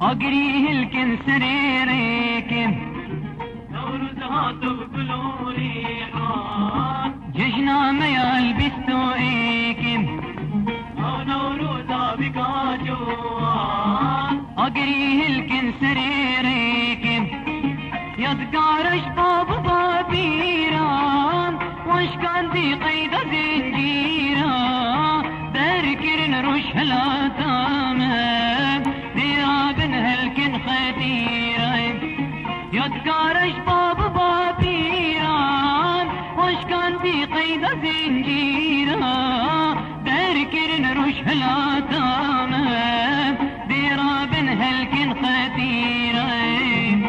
أقريه الكن سريريكم نورز هاتف بلوريحان جشنا ما يلبستو ايكم نورز بكاجوان أقريه الكن سريريكم يذكر باب بابيران وش كان دي قيد زنجيران بركر نروش هلا تامن ذرابن هلكن خطيرين يذكر باب بابيران وش كان دي قيد زنجيران بركر نروش هلا تامن ذرابن هلكن خطيرين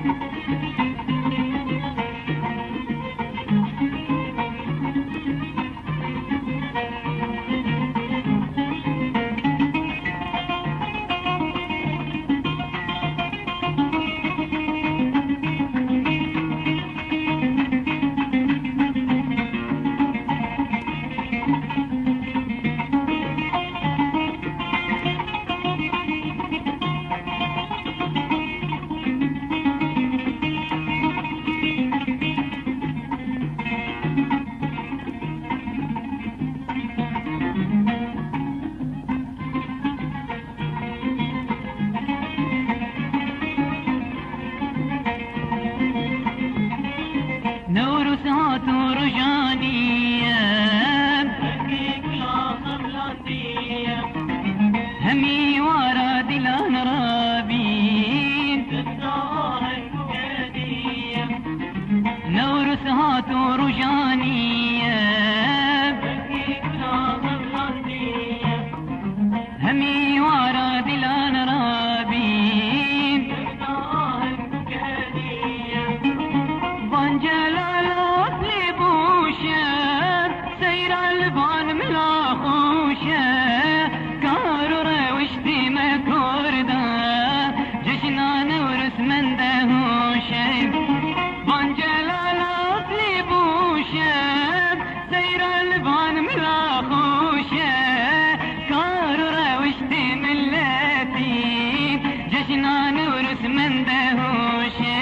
نورسات ورجانية تكيك لا خبلانية همي وراد الأنرابين تدارك كدية نورسات ورجانية تكيك لا خبلانية همي وراد الأنرابين تدارك كدية بانجلالات لبوشة سير البان ملاخوشة كارو روشتي مكوردا جشنا نورس من دهوشة بانجلالات لبوشة سير البان ملاخوشة كارو روشتي ملتي جشنا نورس من دهوشة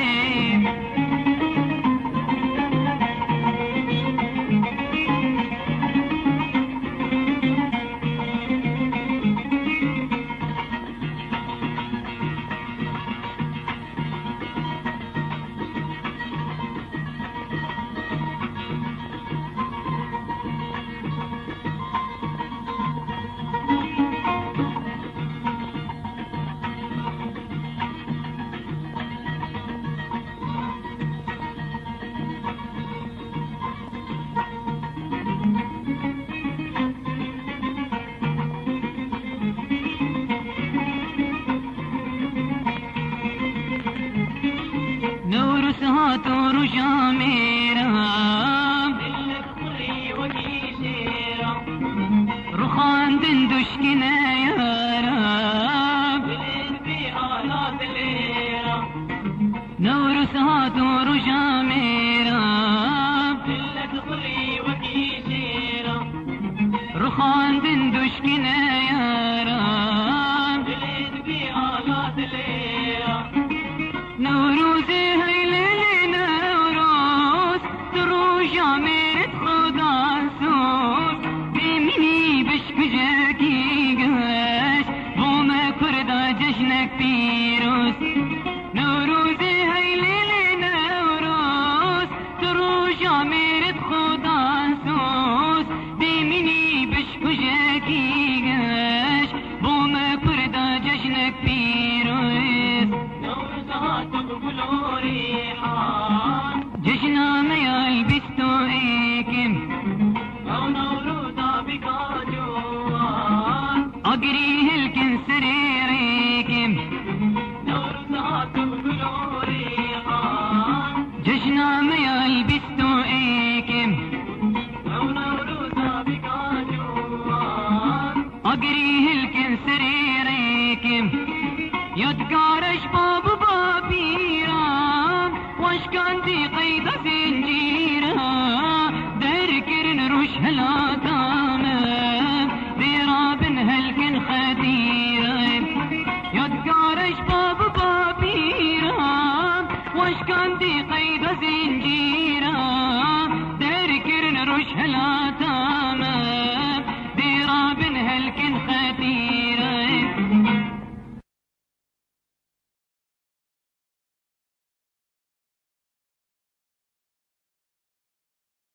نورسات ورجاميرا الخري وكيسيرا رخان دندشكنا يا رب بالبي آلات الليرا نورسات ورجاميرا الخري وكيسيرا رخان دندشكنا يا رب بالبي آلات الليرا نوروزي هيلي نوروز تروجا ميت خدا سوز بمني بشكجاكي قاش بوما كردا جشنك بيروز نوروزي هيلي نوروز تروجا ميت خدا سوز بمني بشكجاكي قاش بوما كردا جشنك بيروز جشنا ما يلبستو ايكم أقريه الكن سريريكم جشنا ما يلبستو ايكم أقريه الكن سريريكم يذكر باب بابيران وش كان دي قيد زنجيران دركر نروش هلا تامن ذرابن هلكن خديرين يذكر باب وش كان دي قيد زنجيره